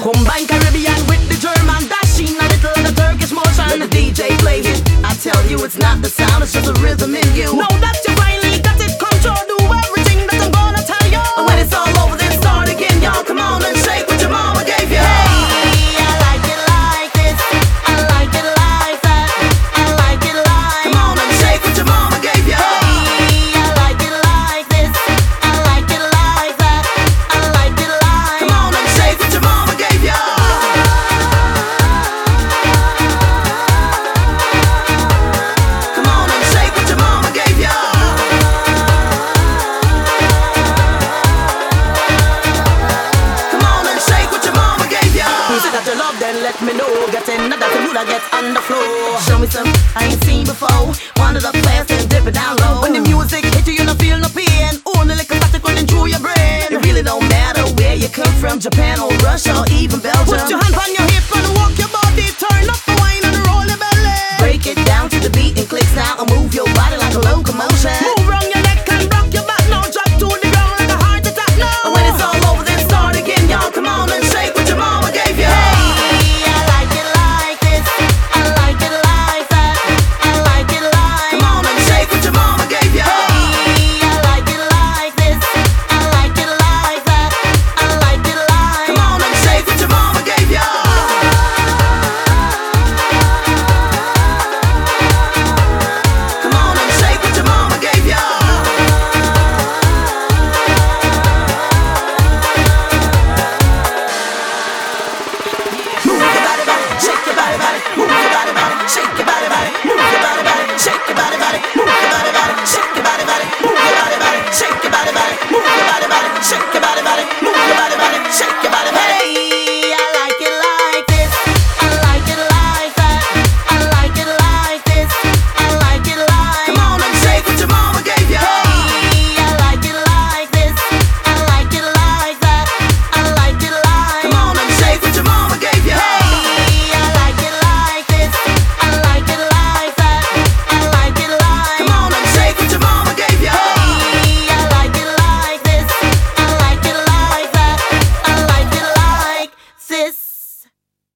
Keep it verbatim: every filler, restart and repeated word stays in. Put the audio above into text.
Combine Caribbean with the German dashing, a little of the Turkish motion. Let the D J play it. I tell you it's not the sound, it's just a rhythm in you. Know that you finally got it, control, do everything that I'm gonna tell you. And when it's all over then start again, y'all come on and shake what your mama gave you. Hey, I like it like this, I like it like that, I like it like. Come on and shake what your mama gave you. Hey, I like it like this, I like it like that, I like it like. Come on and shake what your mama gave you. Come on and shake what your mama gave you. Come on and shake what your mama gave you. Music that you love, then let me know. Get in that the mood I get on the floor. Show me some I ain't seen before. One of the players then dip it down low. When the music hit you, you don't feel no pain. Only like a static running through your brain. It really don't matter where you come from, Japan or Russia or even Belgium. Put your hand on your hip and walk your body. Turn up the wine and roll your belly. Break it down to the beat and clicks now and move your body like a locomotion.